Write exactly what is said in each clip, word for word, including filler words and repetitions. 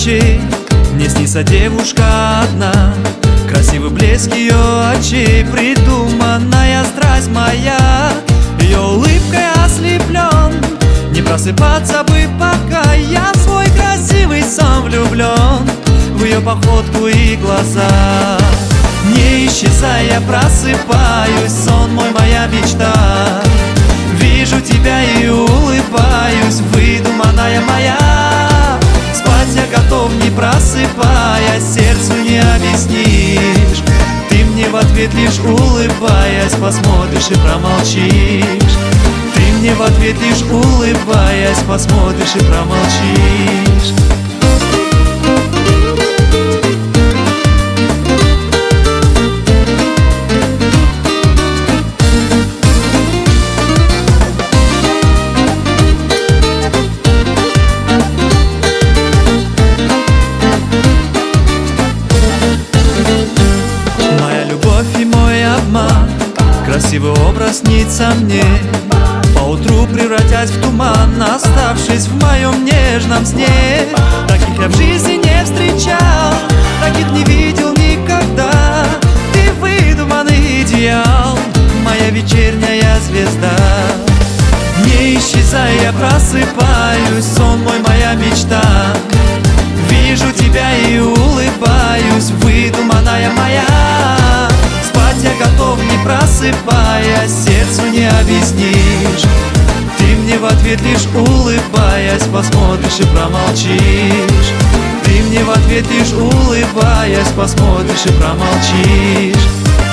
ночей мне снится девушка одна. Красивый блеск ее очей, придуманная страсть моя. Ее улыбкой ослеплен, не просыпаться бы, пока я в свой красивый сон влюблен, в ее походку и глаза. Не исчезая, просыпаюсь, сон мой, моя мечта. Вижу тебя и улыбаюсь, выдуманная моя. Спать я готов, не просыпаясь, сердцу не объяснишь. Ты мне в ответ лишь улыбаясь, посмотришь и промолчишь. Ты мне в ответ лишь улыбаясь, посмотришь и промолчишь. Красивый образ снится мне, поутру превратясь в туман, оставшись в моем нежном сне. Таких я в жизни не встречал, таких не видел никогда. Ты выдуманный идеал, моя вечерняя звезда. Не исчезай, я просыпаюсь, сон мой, моя мечта. Вижу тебя и улыбаюсь, выдуманная моя. Спать я готов, не просыпаясь, сердцу не объяснишь. Ты мне в ответ лишь улыбаясь, посмотришь и промолчишь. Ты мне в ответ лишь улыбаясь, посмотришь и промолчишь.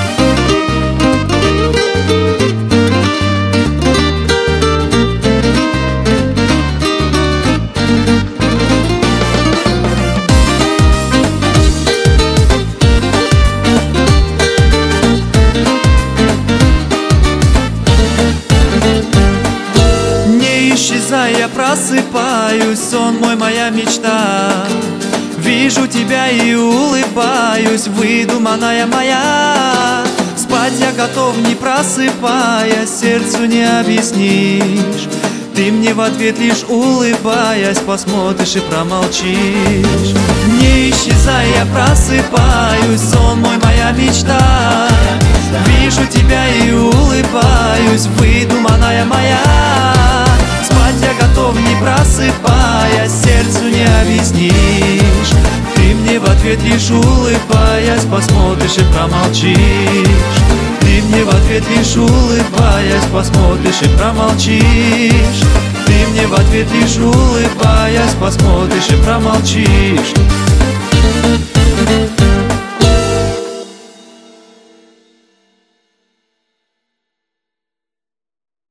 Я просыпаюсь, сон мой, моя мечта. Вижу тебя и улыбаюсь, выдуманная моя. Спать я готов, не просыпаясь, сердцу не объяснишь. Ты мне в ответ лишь улыбаясь, посмотришь и промолчишь. Не исчезай, я просыпаюсь, сон мой, моя мечта. Вижу тебя и улыбаюсь, выдуманная моя. Спать я готов, не просыпаясь, сердцу не объяснишь. Ты мне в ответ лишь улыбаясь, посмотришь и промолчишь. Ты мне в ответ лишь улыбаясь, посмотришь и промолчишь. Ты мне в ответ лишь улыбаясь, посмотришь и промолчишь.